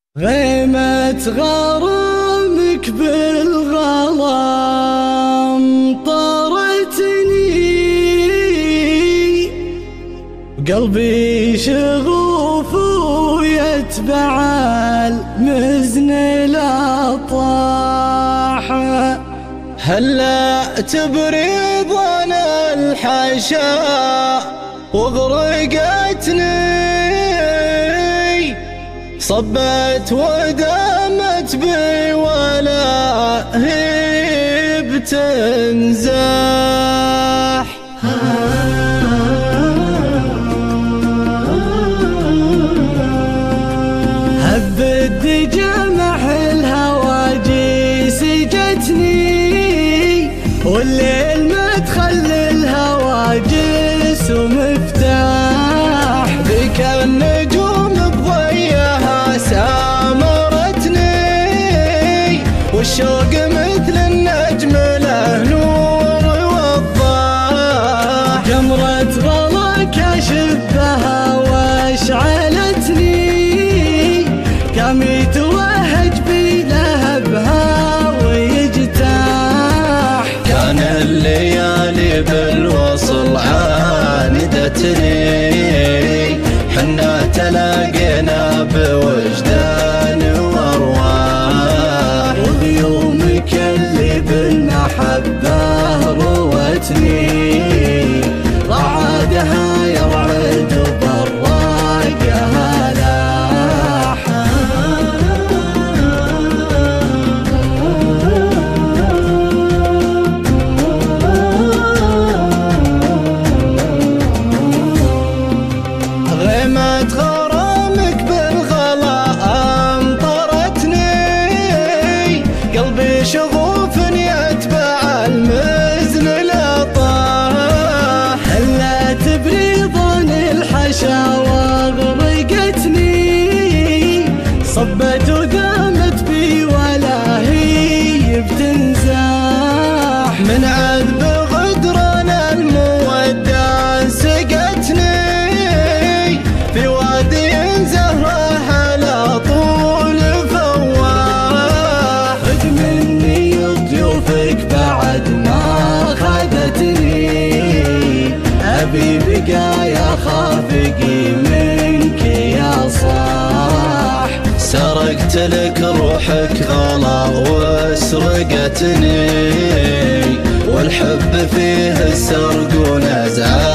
غيمة غرامك بالغرام طارتني، قلبي شغوف ويتبع المزن لا طاح. هلا تبريض الحشا واغرقتني، صبت ودامت بي ولا هي بتنزاح. هب الدجى مح الهواجيس جتني، والليل مدخل الهواجس ومفتاح. بك النجوم بضيها سامرتني، والشوق مثل النجم له نور وضاح. جمرة غلاك اشبها واشعلتني، كم توهج بلهبها ويجتاح. كان الليالي بالوصل عاندتني، حنا تلاقينا بوجدان وارواح. وبيومك اللي بالمحبة روتني، رعادها يرعد وبراقها لاح. غيمة غرامك بالغلا أمطرتني، قلبي شغوف يتبع المزن لا طاح. هلا تبريض الحشا واغرقتني، صبت ودامت بي ولا هي بتنزاح. من عذب غدرنا المودة سقتني، في وادي زهره على طول فواح. خذ مني ضيوفك بعد ما خذتني، أبي بقايا خافقي منك يا صاح. سرقت لك روحك غلا وسرقتني، والحب فيه السرق ونزعه